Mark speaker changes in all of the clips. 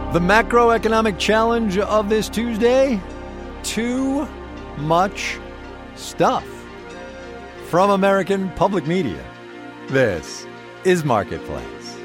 Speaker 1: The macroeconomic challenge of this Tuesday? Too much stuff. From American Public Media, this is Marketplace.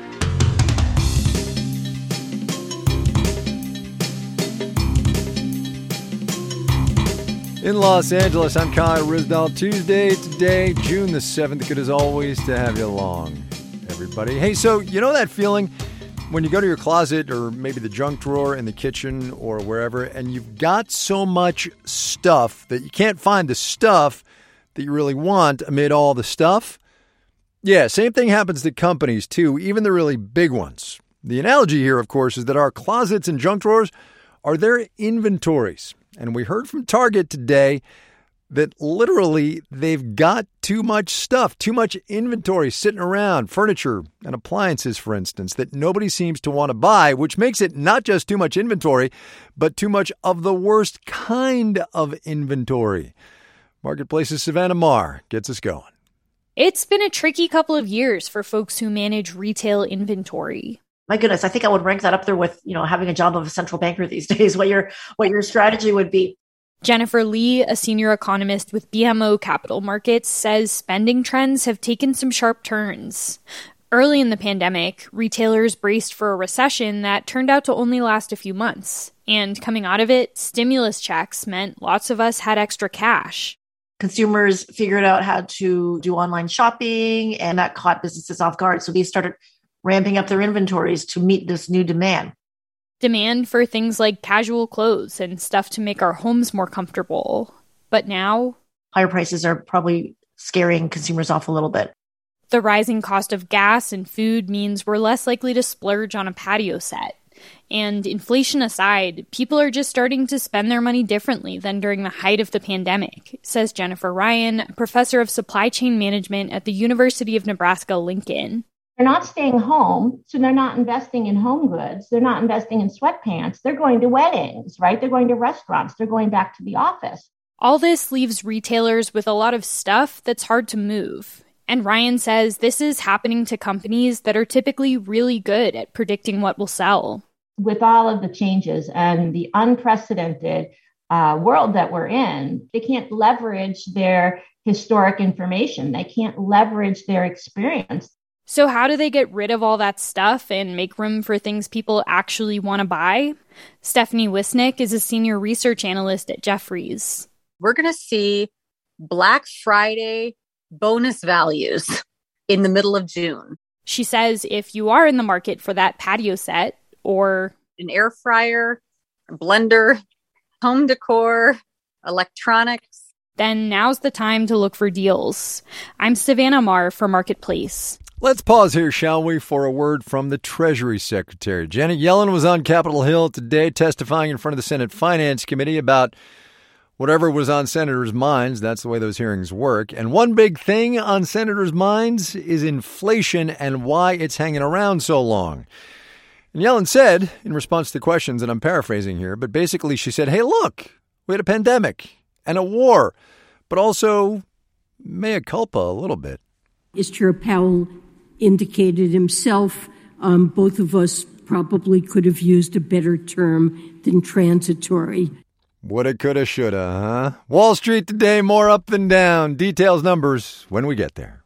Speaker 1: In Los Angeles, I'm Kai Ryssdal. Tuesday, today, June the 7th. Good as always to have you along, everybody. Hey, so you know that feeling when you go to your closet or maybe the junk drawer in the kitchen or wherever, and you've got so much stuff that you can't find the stuff that you really want amid all the stuff? Yeah, same thing happens to companies too, even the really big ones. The analogy here, of course, is that our closets and junk drawers are their inventories. And we heard from Target today that literally they've got too much stuff, too much inventory sitting around, furniture and appliances, for instance, that nobody seems to want to buy, which makes it not just too much inventory, but too much of the worst kind of inventory. Marketplace's Savannah Maher gets us going.
Speaker 2: It's been a tricky couple of years for folks who manage retail inventory.
Speaker 3: My goodness, I think I would rank that up there with, having a job of a central banker these days, what your strategy would be.
Speaker 2: Jennifer Lee, a senior economist with BMO Capital Markets, says spending trends have taken some sharp turns. Early in the pandemic, retailers braced for a recession that turned out to only last a few months. And coming out of it, stimulus checks meant lots of us had extra cash.
Speaker 3: Consumers figured out how to do online shopping, and that caught businesses off guard. So they started ramping up their inventories to meet this new demand.
Speaker 2: Demand for things like casual clothes and stuff to make our homes more comfortable. But now,
Speaker 3: higher prices are probably scaring consumers off a little bit.
Speaker 2: The rising cost of gas and food means we're less likely to splurge on a patio set. And inflation aside, people are just starting to spend their money differently than during the height of the pandemic, says Jennifer Ryan, professor of supply chain management at the University of Nebraska-Lincoln.
Speaker 4: They're not staying home, so they're not investing in home goods. They're not investing in sweatpants. They're going to weddings, right? They're going to restaurants. They're going back to the office.
Speaker 2: All this leaves retailers with a lot of stuff that's hard to move. And Ryan says this is happening to companies that are typically really good at predicting what will sell.
Speaker 4: With all of the changes and the unprecedented world that we're in, they can't leverage their historic information. They can't leverage their experience.
Speaker 2: So how do they get rid of all that stuff and make room for things people actually want to buy? Stephanie Wisnik is a senior research analyst at Jefferies.
Speaker 5: We're going to see Black Friday bonus values in the middle of June.
Speaker 2: She says if you are in the market for that patio set or
Speaker 5: an air fryer, a blender, home decor, electronics,
Speaker 2: then now's the time to look for deals. I'm Savannah Maher for Marketplace.
Speaker 1: Let's pause here, shall we, for a word from the Treasury Secretary. Janet Yellen was on Capitol Hill today testifying in front of the Senate Finance Committee about whatever was on senators' minds. That's the way those hearings work. And one big thing on senators' minds is inflation and why it's hanging around so long. And Yellen said, in response to questions, and I'm paraphrasing here, but basically she said, hey, look, we had a pandemic and a war, but also mea culpa a little bit.
Speaker 6: As Chair Powell indicated himself, both of us probably could have used a better term than transitory.
Speaker 1: Woulda, coulda, shoulda, huh? Wall Street today, more up than down. Details, numbers, when we get there.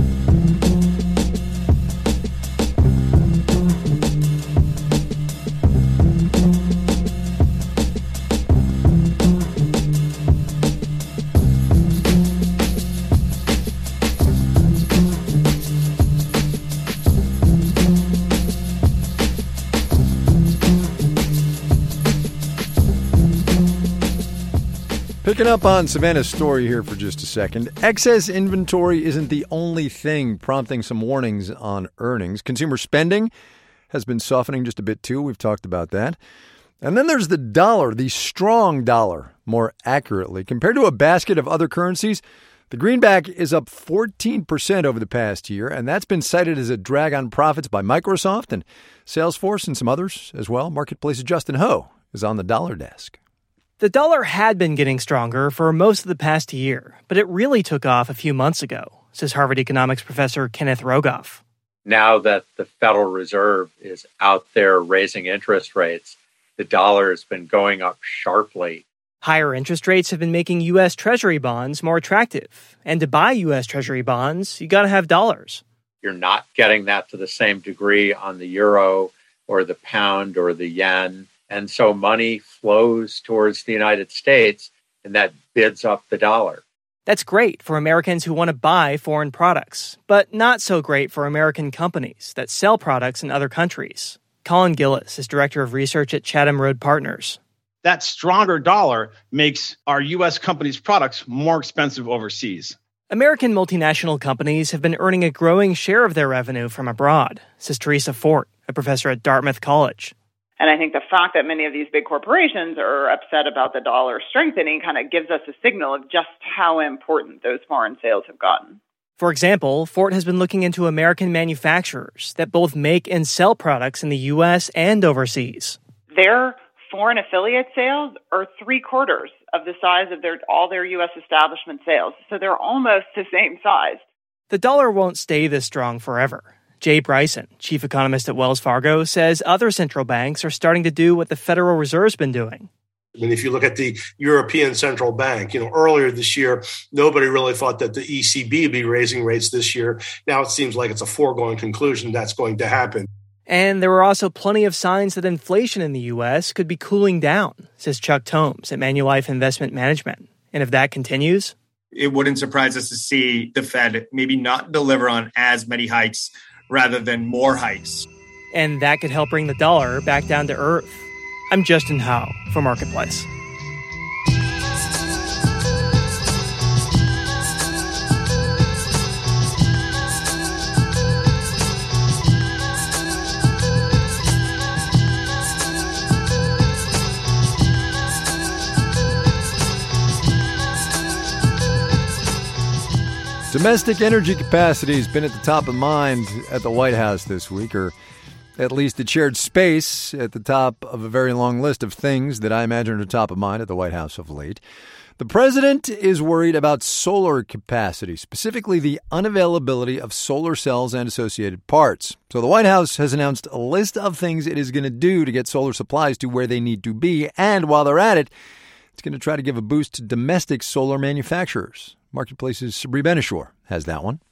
Speaker 1: Picking up on Savannah's story here for just a second, excess inventory isn't the only thing prompting some warnings on earnings. Consumer spending has been softening just a bit too. We've talked about that. And then there's the dollar, the strong dollar, more accurately. Compared to a basket of other currencies, the greenback is up 14% over the past year, and that's been cited as a drag on profits by Microsoft and Salesforce and some others as well. Marketplace's Justin Ho is on the dollar desk.
Speaker 7: The dollar had been getting stronger for most of the past year, but it really took off a few months ago, says Harvard economics professor Kenneth Rogoff.
Speaker 8: Now that the Federal Reserve is out there raising interest rates, the dollar has been going up sharply.
Speaker 7: Higher interest rates have been making U.S. Treasury bonds more attractive. And to buy U.S. Treasury bonds, you got to have dollars.
Speaker 8: You're not getting that to the same degree on the euro or the pound or the yen. And so money flows towards the United States, and that bids up the dollar.
Speaker 7: That's great for Americans who want to buy foreign products, but not so great for American companies that sell products in other countries. Colin Gillis is director of research at Chatham Road Partners.
Speaker 9: That stronger dollar makes our U.S. companies' products more expensive overseas.
Speaker 7: American multinational companies have been earning a growing share of their revenue from abroad, says Teresa Fort, a professor at Dartmouth College.
Speaker 10: And I think the fact that many of these big corporations are upset about the dollar strengthening kind of gives us a signal of just how important those foreign sales have gotten.
Speaker 7: For example, Fort has been looking into American manufacturers that both make and sell products in the U.S. and overseas.
Speaker 10: Their foreign affiliate sales are 3/4 of the size of all their U.S. establishment sales. So they're almost the same size.
Speaker 7: The dollar won't stay this strong forever. Jay Bryson, chief economist at Wells Fargo, says other central banks are starting to do what the Federal Reserve's been doing.
Speaker 11: I mean, if you look at the European Central Bank, earlier this year, nobody really thought that the ECB would be raising rates this year. Now it seems like it's a foregone conclusion that's going to happen.
Speaker 7: And there were also plenty of signs that inflation in the U.S. could be cooling down, says Chuck Tomes at Manulife Investment Management. And if that continues,
Speaker 12: it wouldn't surprise us to see the Fed maybe not deliver on as many hikes rather than more hikes.
Speaker 7: And that could help bring the dollar back down to earth. I'm Justin Howe for Marketplace.
Speaker 1: Domestic energy capacity has been at the top of mind at the White House this week, or at least it shared space at the top of a very long list of things that I imagine are top of mind at the White House of late. The president is worried about solar capacity, specifically the unavailability of solar cells and associated parts. So the White House has announced a list of things it is going to do to get solar supplies to where they need to be, and while they're at it, it's going to try to give a boost to domestic solar manufacturers. Marketplace's Sabri Benishore has that one.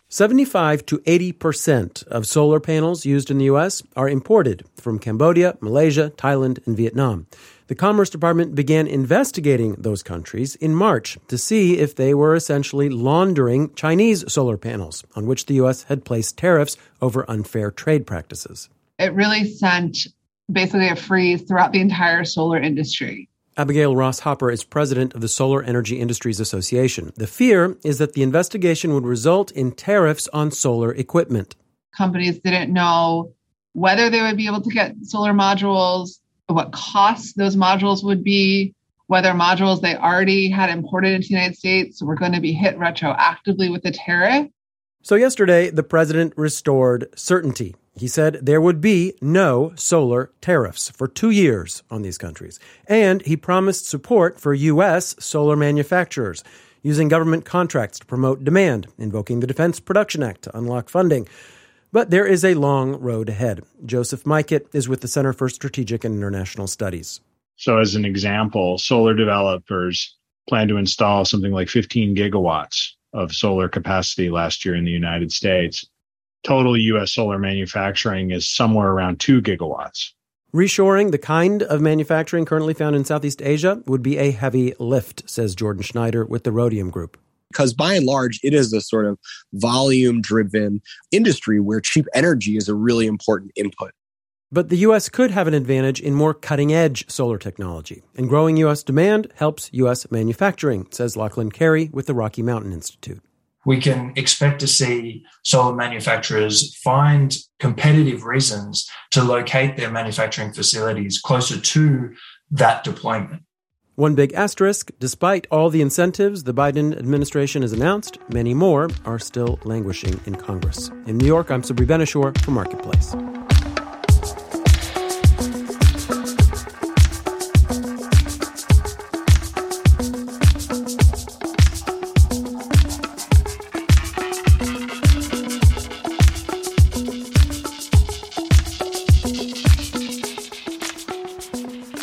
Speaker 13: 75 to 80% of solar panels used in the U.S. are imported from Cambodia, Malaysia, Thailand, and Vietnam. The Commerce Department began investigating those countries in March to see if they were essentially laundering Chinese solar panels, on which the U.S. had placed tariffs over unfair trade practices.
Speaker 14: It really sent basically a freeze throughout the entire solar industry.
Speaker 13: Abigail Ross Hopper is president of the Solar Energy Industries Association. The fear is that the investigation would result in tariffs on solar equipment.
Speaker 14: Companies didn't know whether they would be able to get solar modules, what costs those modules would be, whether modules they already had imported into the United States were going to be hit retroactively with the tariff.
Speaker 13: So yesterday, the president restored certainty. He said there would be no solar tariffs for 2 years on these countries. And he promised support for U.S. solar manufacturers, using government contracts to promote demand, invoking the Defense Production Act to unlock funding. But there is a long road ahead. Joseph Mikett is with the Center for Strategic and International Studies.
Speaker 15: So as an example, solar developers plan to install something like 15 gigawatts of solar capacity last year in the United States. Total U.S. solar manufacturing is somewhere around 2 gigawatts.
Speaker 13: Reshoring the kind of manufacturing currently found in Southeast Asia would be a heavy lift, says Jordan Schneider with the Rhodium Group.
Speaker 16: Because by and large, it is a sort of volume-driven industry where cheap energy is a really important input.
Speaker 13: But the U.S. could have an advantage in more cutting-edge solar technology. And growing U.S. demand helps U.S. manufacturing, says Lachlan Carey with the Rocky Mountain Institute.
Speaker 17: We can expect to see solar manufacturers find competitive reasons to locate their manufacturing facilities closer to that deployment.
Speaker 13: One big asterisk, despite all the incentives the Biden administration has announced, many more are still languishing in Congress. In New York, I'm Sabri Benishore for Marketplace.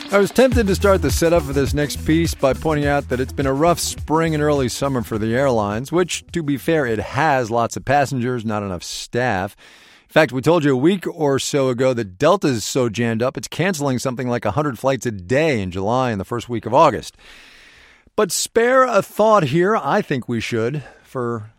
Speaker 1: I was tempted to start the setup for this next piece by pointing out that it's been a rough spring and early summer for the airlines, which, to be fair, it has lots of passengers, not enough staff. In fact, we told you a week or so ago that Delta is so jammed up, it's canceling something like 100 flights a day in July and the first week of August. But spare a thought here, I think we should, for,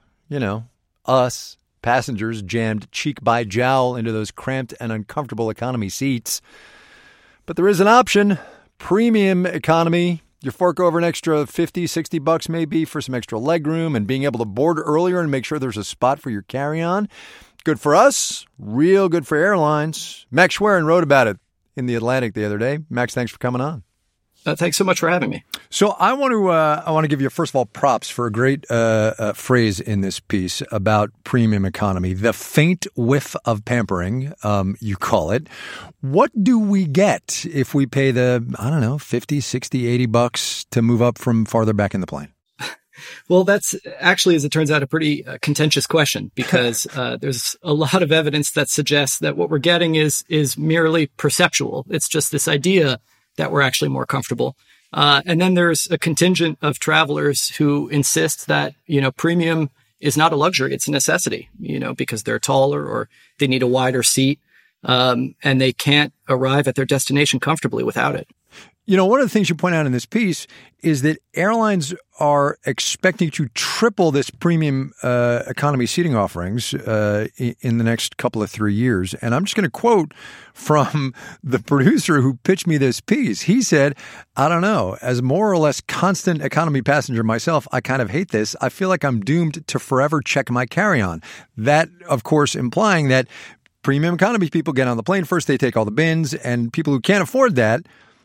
Speaker 1: us, passengers jammed cheek by jowl into those cramped and uncomfortable economy seats. But there is an option, premium economy. You fork over an extra $50, $60 maybe for some extra legroom and being able to board earlier and make sure there's a spot for your carry-on. Good for us, real good for airlines. Max Schwerin wrote about it in The Atlantic the other day. Max, thanks for coming on.
Speaker 18: Thanks so much for having me.
Speaker 1: So I want to give you, first of all, props for a great phrase in this piece about premium economy. The faint whiff of pampering, you call it. What do we get if we pay the, $50, $60, $80 to move up from farther back in the plane?
Speaker 18: Well, that's actually, as it turns out, a pretty contentious question because there's a lot of evidence that suggests that what we're getting is merely perceptual. It's just this idea that we're actually more comfortable. And then there's a contingent of travelers who insist that, premium is not a luxury. It's a necessity, because they're taller or they need a wider seat. And they can't arrive at their destination comfortably without it.
Speaker 1: One of the things you point out in this piece is that airlines are expecting to triple this premium economy seating offerings in the next couple of 3 years. And I'm just going to quote from the producer who pitched me this piece. He said, I don't know, as more or less constant economy passenger myself, I kind of hate this. I feel like I'm doomed to forever check my carry-on. That, of course, implying that premium economy people get on the plane first, they take all the bins, and people who can't afford that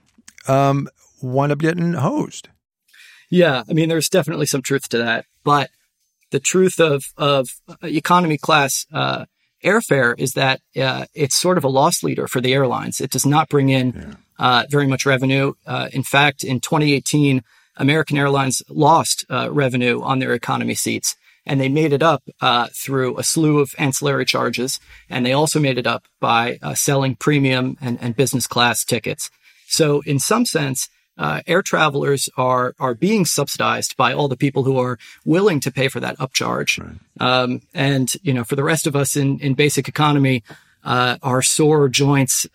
Speaker 1: wind up getting hosed.
Speaker 18: Yeah, there's definitely some truth to that. But the truth of economy class airfare is that it's sort of a loss leader for the airlines. It does not bring in very much revenue. In fact, in 2018, American Airlines lost revenue on their economy seats. And they made it up through a slew of ancillary charges. And they also made it up by selling premium and business class tickets. So in some sense, air travelers are being subsidized by all the people who are willing to pay for that upcharge. Right. And, for the rest of us in basic economy, our sore joints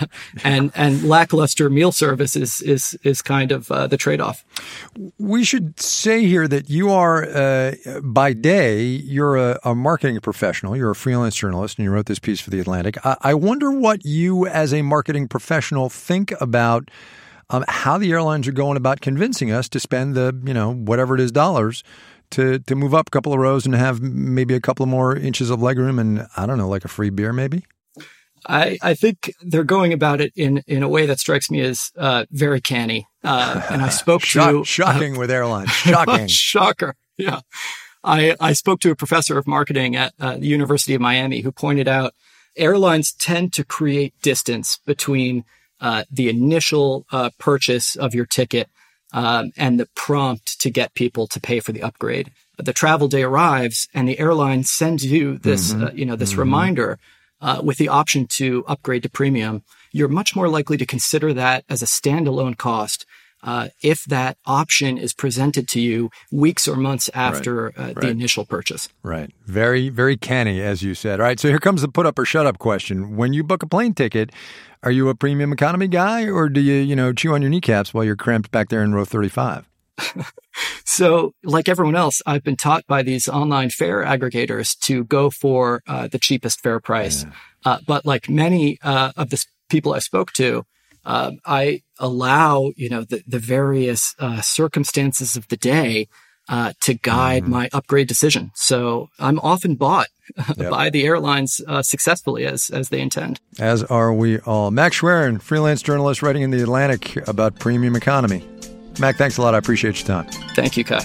Speaker 18: and lackluster meal service is kind of the trade-off.
Speaker 1: We should say here that you are, by day, you're a marketing professional. You're a freelance journalist, and you wrote this piece for The Atlantic. I wonder what you, as a marketing professional, think about how the airlines are going about convincing us to spend the, whatever it is, dollars to move up a couple of rows and have maybe a couple of more inches of legroom and, I don't know, like a free beer maybe?
Speaker 18: I think they're going about it in a way that strikes me as very canny. And I spoke to...
Speaker 1: Shocking with airlines. Shocking.
Speaker 18: Shocker. Yeah. I spoke to a professor of marketing at the University of Miami who pointed out airlines tend to create distance between the initial purchase of your ticket and the prompt to get people to pay for the upgrade. The travel day arrives and the airline sends you this, this reminder with the option to upgrade to premium. You're much more likely to consider that as a standalone cost if that option is presented to you weeks or months after the initial purchase.
Speaker 1: Right. Very, very canny, as you said. All right. So here comes the put up or shut up question. When you book a plane ticket, are you a premium economy guy or do you, chew on your kneecaps while you're cramped back there in row 35?
Speaker 18: So like everyone else, I've been taught by these online fare aggregators to go for the cheapest fare price. Yeah. But like many of the people I spoke to, I allow, the various circumstances of the day to guide my upgrade decision. So I'm often bought by the airlines successfully as they intend.
Speaker 1: As are we all. Max Schwerin, freelance journalist writing in The Atlantic about premium economy. Mac, thanks a lot. I appreciate your time.
Speaker 18: Thank you, Kai.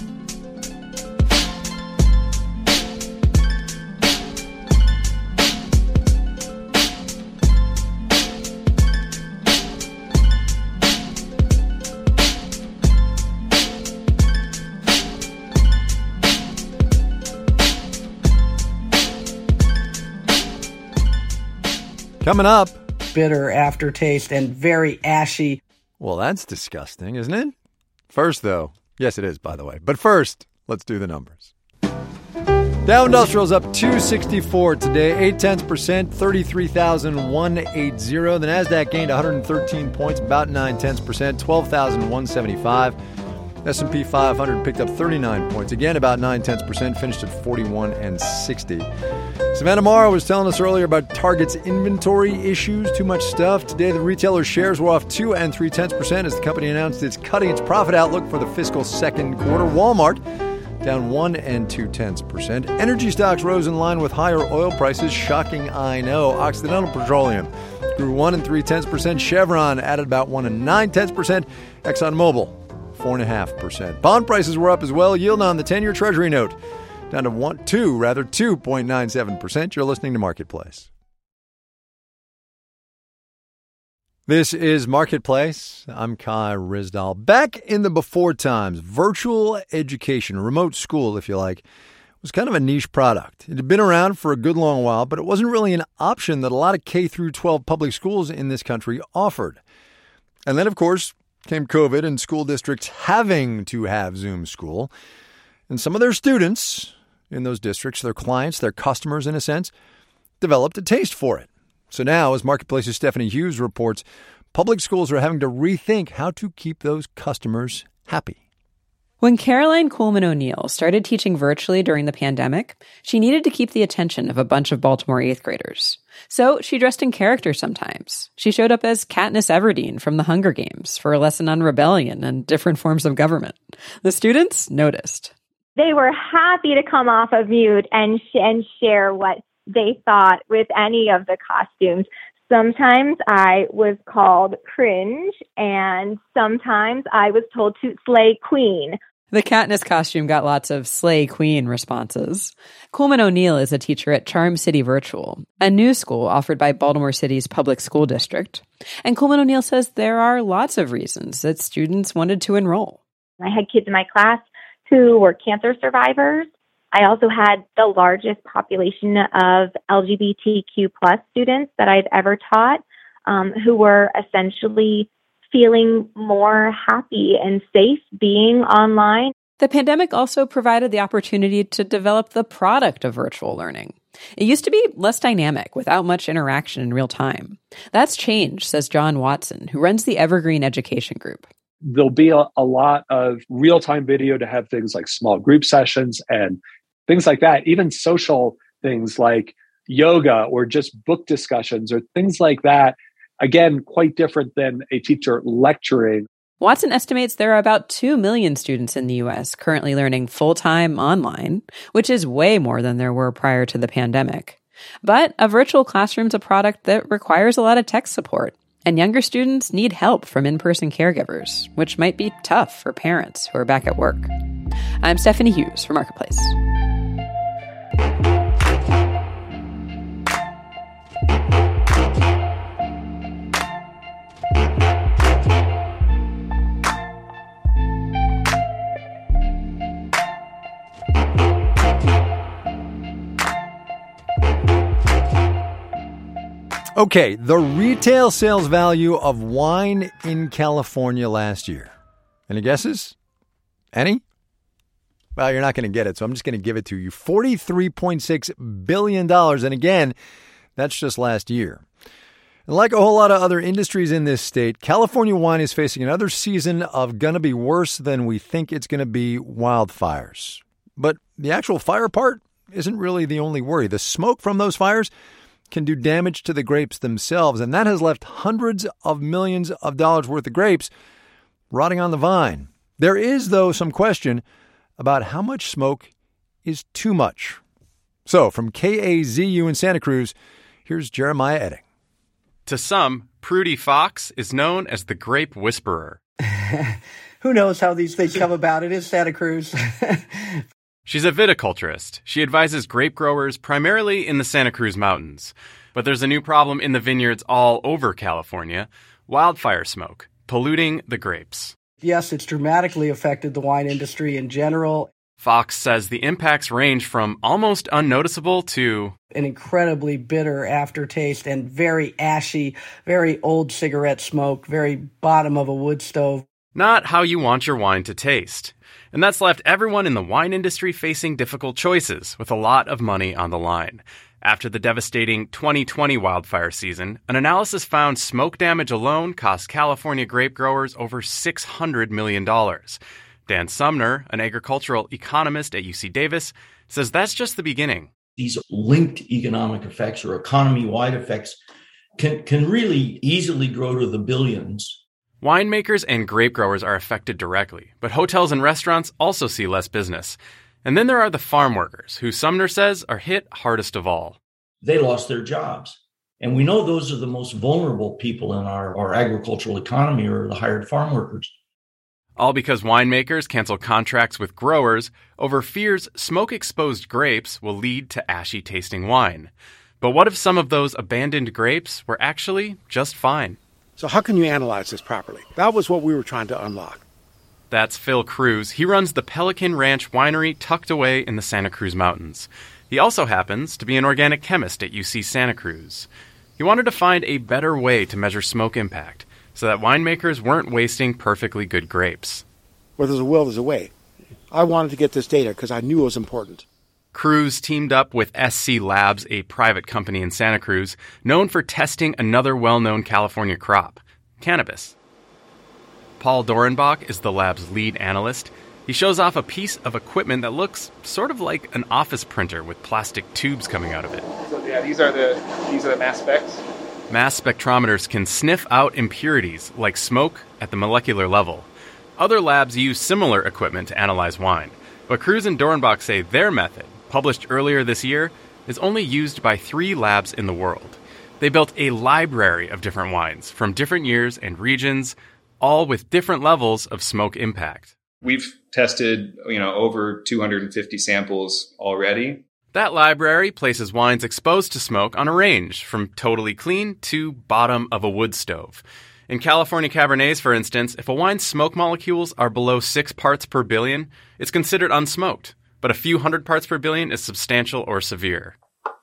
Speaker 1: Coming up.
Speaker 19: Bitter aftertaste and very ashy.
Speaker 1: Well, that's disgusting, isn't it? First, though, yes, it is, by the way. But first, let's do the numbers. Dow Industrial's up 264 today, 0.8%, 33,180. The Nasdaq gained 113 points, about 0.9%, 12,175. S&P 500 picked up 39 points, again about 0.9%, finished at 41,060. Savannah Morrow was telling us earlier about Target's inventory issues, too much stuff. Today, the retailer's shares were off 2 3/10% as the company announced it's cutting its profit outlook for the fiscal second quarter. Walmart down 1 2/10%. Energy stocks rose in line with higher oil prices. Shocking, I know. Occidental Petroleum grew 1 3/10%. Chevron added about 1 9/10%. ExxonMobil 4.5%. Bond prices were up as well. Yield on the 10-year Treasury note down to 2.97%. You're listening to Marketplace. This is Marketplace. I'm Kai Ryssdal. Back in the before times, virtual education, remote school, if you like, was kind of a niche product. It had been around for a good long while, but it wasn't really an option that a lot of K through 12 public schools in this country offered. And then, of course, came COVID and school districts having to have Zoom school. And some of their students in those districts, their clients, their customers, in a sense, developed a taste for it. So now, as Marketplace's Stephanie Hughes reports, public schools are having to rethink how to keep those customers happy.
Speaker 19: When Caroline Coolman O'Neill started teaching virtually during the pandemic, she needed to keep the attention of a bunch of Baltimore 8th graders. So she dressed in character sometimes. She showed up as Katniss Everdeen from The Hunger Games for a lesson on rebellion and different forms of government. The students noticed.
Speaker 20: They were happy to come off of mute and share what they thought with any of the costumes. Sometimes I was called cringe, and sometimes I was told to slay queen.
Speaker 19: The Katniss costume got lots of slay queen responses. Coolman O'Neill is a teacher at Charm City Virtual, a new school offered by Baltimore City's public school district. And Coolman O'Neill says there are lots of reasons that students wanted to enroll.
Speaker 20: I had kids in my class who were cancer survivors. I also had the largest population of LGBTQ plus students that I've ever taught, who were essentially feeling more happy and safe being online.
Speaker 19: The pandemic also provided the opportunity to develop the product of virtual learning. It used to be less dynamic, without much interaction in real time. That's changed, says John Watson, who runs the Evergreen Education Group.
Speaker 21: There'll be a lot of real-time video to have things like small group sessions and things like that, even social things like yoga or just book discussions or things like that. Again, quite different than a teacher lecturing.
Speaker 19: Watson estimates there are about 2 million students in the U.S. currently learning full-time online, which is way more than there were prior to the pandemic. But a virtual classroom's a product that requires a lot of tech support, and younger students need help from in-person caregivers, which might be tough for parents who are back at work. I'm Stephanie Hughes for Marketplace.
Speaker 1: Okay, the retail sales value of wine in California last year. Any guesses? Any? Well, you're not going to get it, so I'm just going to give it to you. $43.6 billion. And again, that's just last year. And like a whole lot of other industries in this state, California wine is facing another season of gonna be worse than we think it's going to be wildfires. But the actual fire part isn't really the only worry. The smoke from those fires can do damage to the grapes themselves, and that has left hundreds of millions of dollars worth of grapes rotting on the vine. There is, though, some question about how much smoke is too much. So, from KAZU in Santa Cruz, here's Jeremiah Edding.
Speaker 22: To some, Prudy Fox is known as the grape whisperer.
Speaker 23: Who knows how these things come about? It is Santa Cruz.
Speaker 22: She's a viticulturist. She advises grape growers primarily in the Santa Cruz Mountains. But there's a new problem in the vineyards all over California: wildfire smoke, polluting the grapes.
Speaker 23: Yes, it's dramatically affected the wine industry in general.
Speaker 22: Fox says the impacts range from almost unnoticeable to
Speaker 23: an incredibly bitter aftertaste and very ashy, very old cigarette smoke, very bottom of a wood stove.
Speaker 22: not how you want your wine to taste. And that's left everyone in the wine industry facing difficult choices with a lot of money on the line. After the devastating 2020 wildfire season, an analysis found smoke damage alone cost California grape growers over $600 million. Dan Sumner, an agricultural economist at UC Davis, says that's just the beginning.
Speaker 3: These linked economic effects or economy-wide effects can really easily grow to the billions.
Speaker 22: Winemakers and grape growers are affected directly, but hotels and restaurants also see less business. And then there are the farm workers, who Sumner says are hit hardest of all.
Speaker 3: They lost their jobs. And we know those are the most vulnerable people in our agricultural economy, or the hired farm workers.
Speaker 22: All because winemakers cancel contracts with growers over fears smoke-exposed grapes will lead to ashy-tasting wine. But what if some of those abandoned grapes were actually just fine?
Speaker 4: So how can you analyze this properly? That was what we were trying to unlock.
Speaker 22: That's Phil Cruz. He runs the Pelican Ranch winery tucked away in the Santa Cruz Mountains. He also happens to be an organic chemist at UC Santa Cruz. He wanted to find a better way to measure smoke impact so that winemakers weren't wasting perfectly good grapes.
Speaker 4: Where there's a will, there's a way. I wanted to get this data because I knew it was important.
Speaker 22: Cruz teamed up with SC Labs, a private company in Santa Cruz, known for testing another well-known California crop, cannabis. Paul Dorenbach is the lab's lead analyst. He shows off a piece of equipment that looks sort of like an office printer with plastic tubes coming out of it.
Speaker 5: So yeah, these are the mass specs.
Speaker 22: Mass spectrometers can sniff out impurities like smoke at the molecular level. Other labs use similar equipment to analyze wine, but Cruz and Dorenbach say their method, published earlier this year, is only used by 3 labs in the world. They built a library of different wines from different years and regions, all with different levels of smoke impact.
Speaker 24: We've tested, over 250 samples already.
Speaker 22: That library places wines exposed to smoke on a range from totally clean to bottom of a wood stove. In California Cabernets, for instance, if a wine's smoke molecules are below 6 parts per billion, it's considered unsmoked, but a few hundred parts per billion is substantial or severe.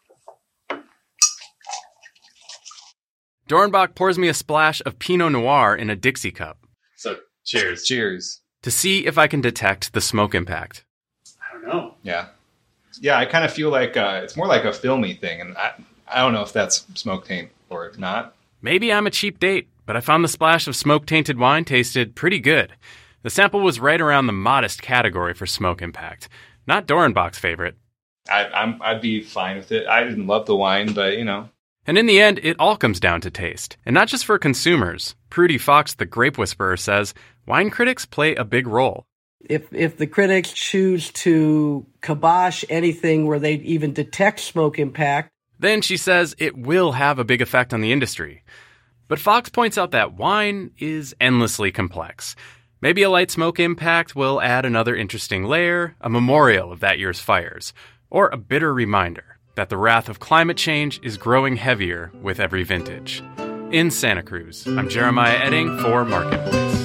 Speaker 22: Dorenbach pours me a splash of Pinot Noir in a Dixie cup.
Speaker 24: So, cheers. Cheers.
Speaker 22: To see if I can detect the smoke impact.
Speaker 24: I don't know. Yeah, I kind of feel like it's more like a filmy thing, and I don't know if that's smoke taint or if not.
Speaker 22: Maybe I'm a cheap date, but I found the splash of smoke-tainted wine tasted pretty good. The sample was right around the modest category for smoke impact. Not Dorenbach's favorite.
Speaker 24: I'd be fine with it. I didn't love the wine, but,
Speaker 22: And in the end, it all comes down to taste. And not just for consumers. Prudy Fox, the grape whisperer, says wine critics play a big role.
Speaker 23: If the critics choose to kibosh anything where they even detect smoke impact,
Speaker 22: then she says it will have a big effect on the industry. But Fox points out that wine is endlessly complex. Maybe a light smoke impact will add another interesting layer, a memorial of that year's fires, or a bitter reminder that the wrath of climate change is growing heavier with every vintage. In Santa Cruz, I'm Jeremiah Edding for Marketplace.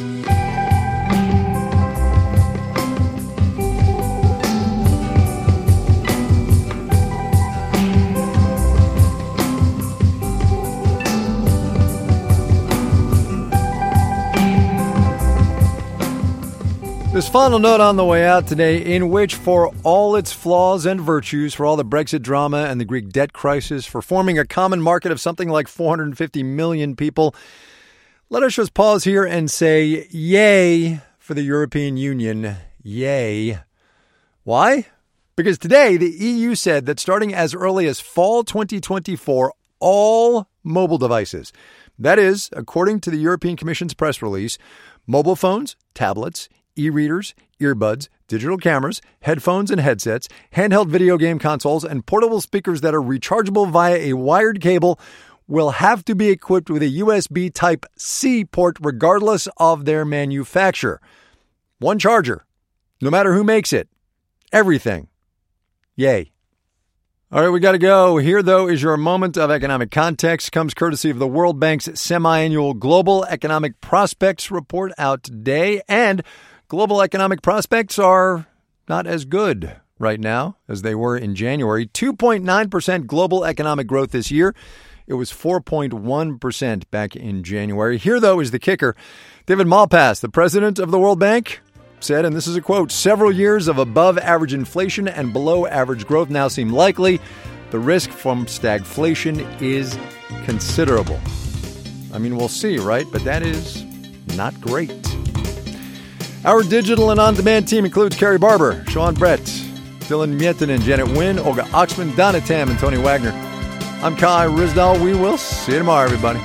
Speaker 1: This final note on the way out today, in which for all its flaws and virtues, for all the Brexit drama and the Greek debt crisis, for forming a common market of something like 450 million people, let us just pause here and say, yay for the European Union. Yay. Why? Because today the EU said that starting as early as fall 2024, all mobile devices, that is, according to the European Commission's press release, mobile phones, tablets, e-readers, earbuds, digital cameras, headphones and headsets, handheld video game consoles, and portable speakers that are rechargeable via a wired cable will have to be equipped with a USB Type-C port regardless of their manufacturer. One charger, no matter who makes it. Everything. Yay. All right, we got to go. Here, though, is your moment of economic context. Comes courtesy of the World Bank's semi-annual Global Economic Prospects report out today. And global economic prospects are not as good right now as they were in January. 2.9% global economic growth this year. It was 4.1% back in January. Here, though, is the kicker. David Malpass, the president of the World Bank, said, and this is a quote, "Several years of above-average inflation and below-average growth now seem likely. The risk from stagflation is considerable." I mean, we'll see, right? But that is not great. Our digital and on-demand team includes Carrie Barber, Sean Brett, Dylan Miettinen, Janet Wynn, Olga Oxman, Donna Tam, and Tony Wagner. I'm Kai Ryssdal. We will see you tomorrow, everybody.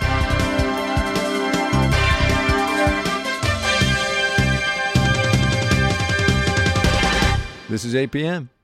Speaker 1: This is 8 p.m.